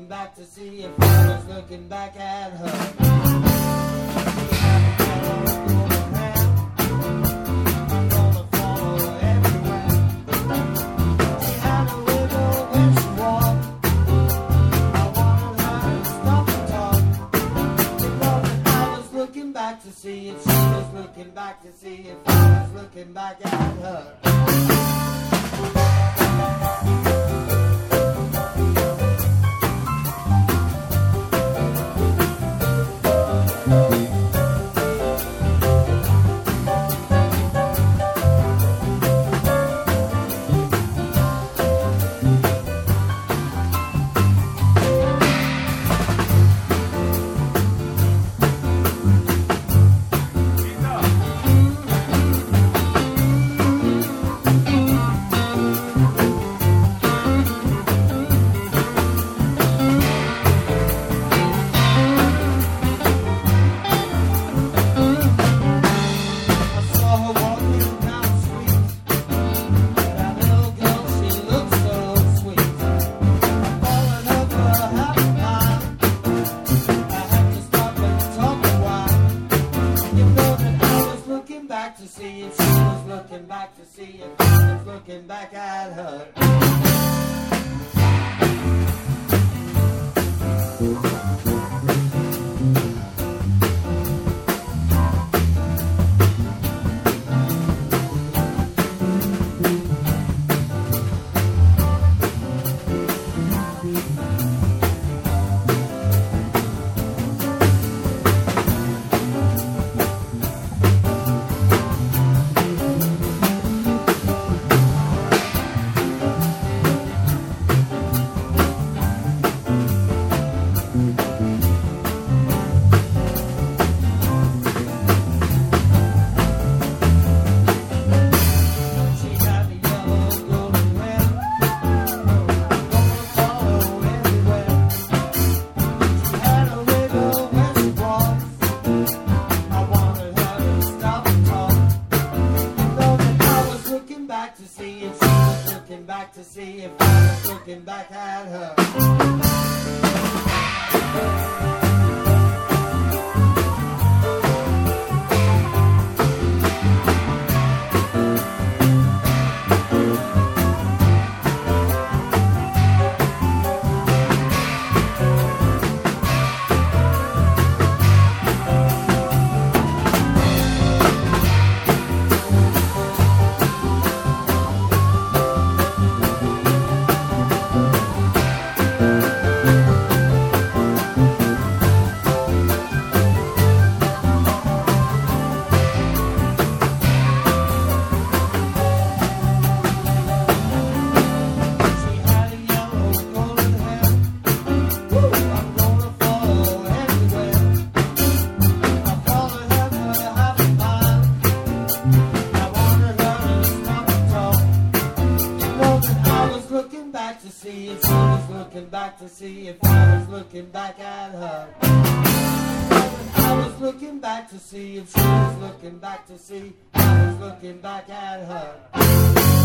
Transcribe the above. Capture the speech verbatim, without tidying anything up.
back to see if I was looking back at her. To see if she was looking back to see if I was looking back at her. To see if she was looking back to see if I was looking back at her. Back to see if I was looking back at her. To see if she was looking back to see if I was looking back at her. I was looking back to see if she was looking back to see I was looking back at her.